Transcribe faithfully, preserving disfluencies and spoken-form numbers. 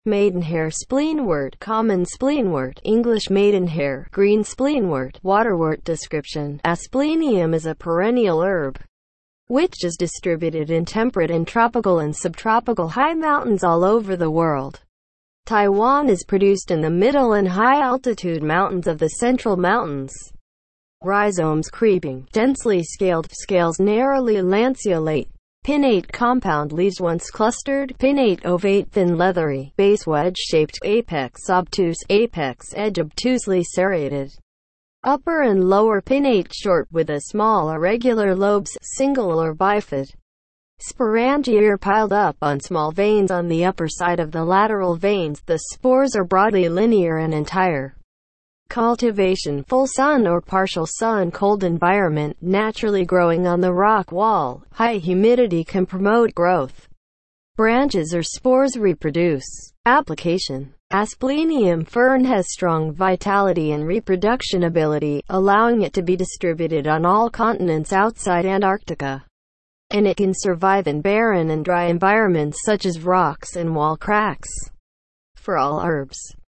Maidenhair spleenwort, common spleenwort, English maidenhair, green spleenwort, waterwort. Description: Asplenium is a perennial herb, which is distributed in temperate and tropical and subtropical high mountains all over the world. Taiwan is produced in the middle and high-altitude mountains of the Central Mountains. Rhizomes creeping, densely scaled, scales narrowly lanceolate. Pinnate compound leaves once clustered, pinnate ovate, thin leathery, base wedge-shaped, apex obtuse, apex edge obtusely serrated. Upper and lower pinnate short with a small irregular lobes, single or bifid. Sporangia are piled up on small veins on the upper side of the lateral veins. The spores are broadly linear and entire. Cultivation: full sun or partial sun, cold environment, naturally growing on the rock wall. High humidity can promote growth. Branches or spores reproduce. Application: Asplenium fern has strong vitality and reproduction ability, allowing it to be distributed on all continents outside Antarctica. And it can survive in barren and dry environments such as rocks and wall cracks. For all herbs,